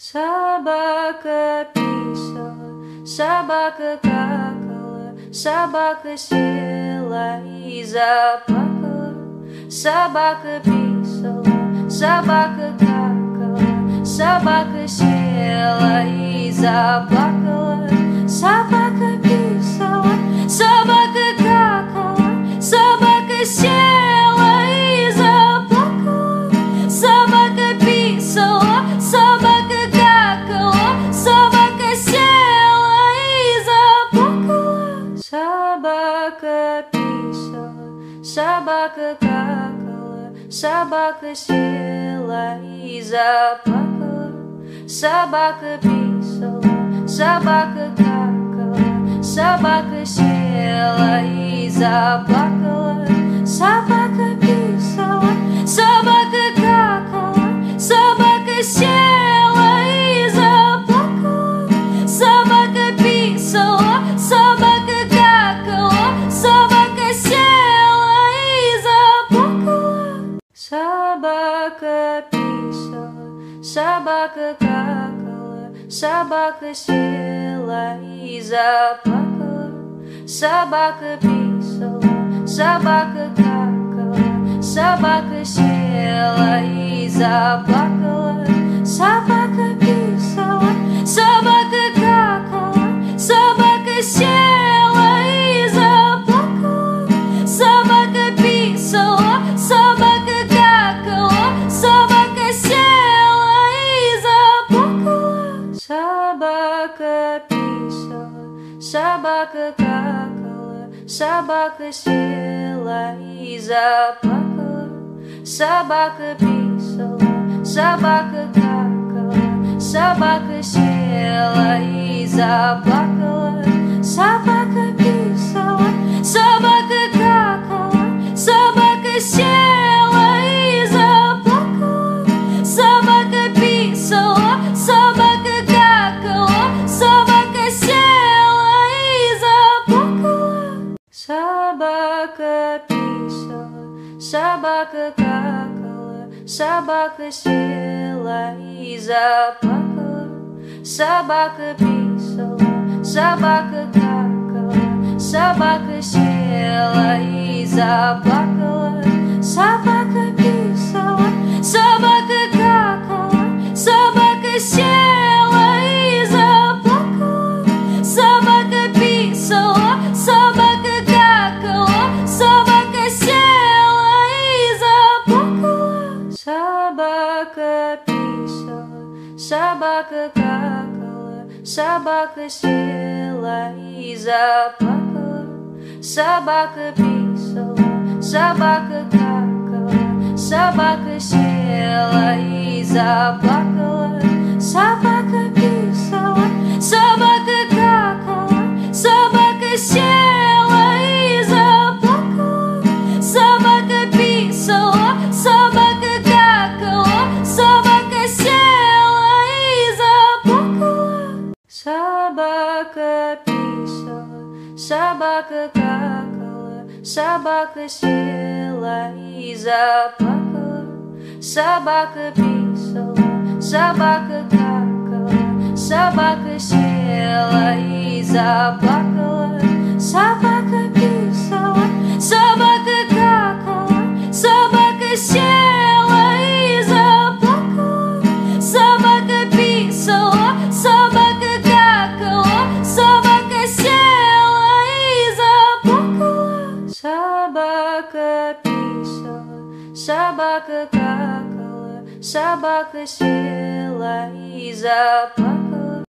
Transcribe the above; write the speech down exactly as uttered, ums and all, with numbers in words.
Собака писала, собака какала, собака села и заплакала. Собака писала, собака какала, собака села и заплакала. Собака писала, собака какала, собака села и заплакала. Собака писала, собака какала, собака села и заплакала. Собака писала, собака какала, собака села и заплакала. Собака писала, собака какала, собака села и заплакала. Собака писала, собака какала, собака села и заплакала. Собака писала, собака какала, собака села и заплакала. Собака писала, собака какала, собака села и заплакала. Собака писала, собака какала, собака села и заплакала. Собака писала, собака какала, собака села и заплакала. Собака писала, собака какала, собака села и заплакала. Собака писала, собака какала, собака села и заплакала. Собака писала, собака какала, собака села и заплакала. Собака писала, собака какала, собака села и заплакала. Собака писала, собака какала, собака села и заплакала. Собака писала, собака какала, собака села и заплакала. Собака писала, собака какала, собака села и заплакала. Собака писала, собака какала, собака села и заплакала. Собака писала, собака какала, собака села и заплакала. Собака писала, собака какала, собака села и заплакала. Собака писала, собака какала, собака села и заплакала. Собака писала, собака какала, собака села и заплакала. Собака писала, собака какала, собака села и заплакала. Собака писала, собака какала, собака села и заплакала. Собака писала, собака какала, собака села и заплакала. Собака писала, собака какала, собака села и заплакала. Собака писала, собака какала, собака села и заплакала. Собака писала, собака какала, собака села и заплакала.